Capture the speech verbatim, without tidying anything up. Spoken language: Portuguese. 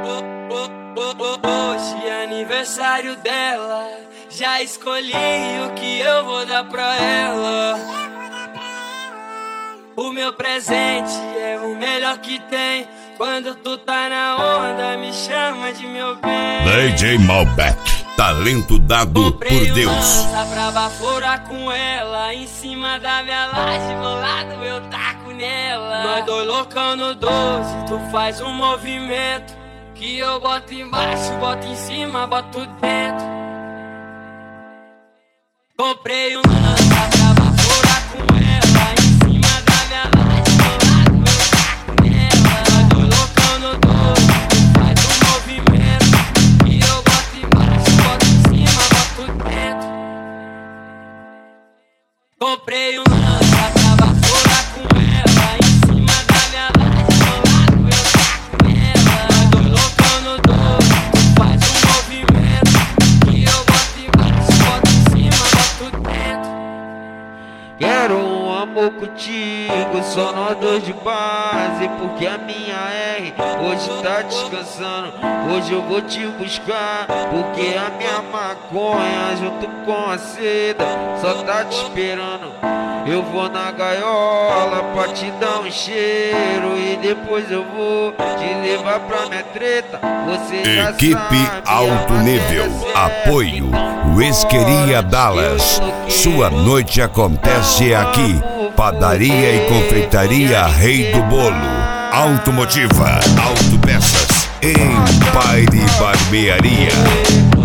Hoje é aniversário dela, já escolhi o que eu vou dar pra ela. O meu presente é o melhor que tem. Quando tu tá na onda, me chama de meu bem. D J Malbec, talento dado Comprei por Deus. Uma lança pra baforar com ela, em cima da minha laje, bolado eu taco nela. Nós dois loucão no doze, tu faz um movimento que eu boto embaixo, boto em cima, boto dentro. Comprei um lança pra baforar com ela, em cima da minha laje, bolado eu taco nela. Nós dois loucão no doze, tu faz um movimento que eu boto embaixo, boto em cima, boto dentro. Comprei um lança pra baforar com ela, em cima da minha laje, bolado eu taco nela. Nós dois loucão no doze, tu faz um movimento que eu boto embaixo, boto em cima, boto dentro. Quero um amor contigo, só nós dois de base. Porque a minha R hoje tá descansando. Hoje eu vou te buscar, porque a minha maconha junto com a seda só tá te esperando. Eu vou na gaiola pra te dar um cheiro, e depois eu vou te levar pra minha treta. Você já Equipe sabe, alto nível, apoio Whiskeria Dallas. Sua noite acontece aqui. Padaria e confeitaria Rei do Bolo, Automotiva, Autopeças, Empire Barbearia.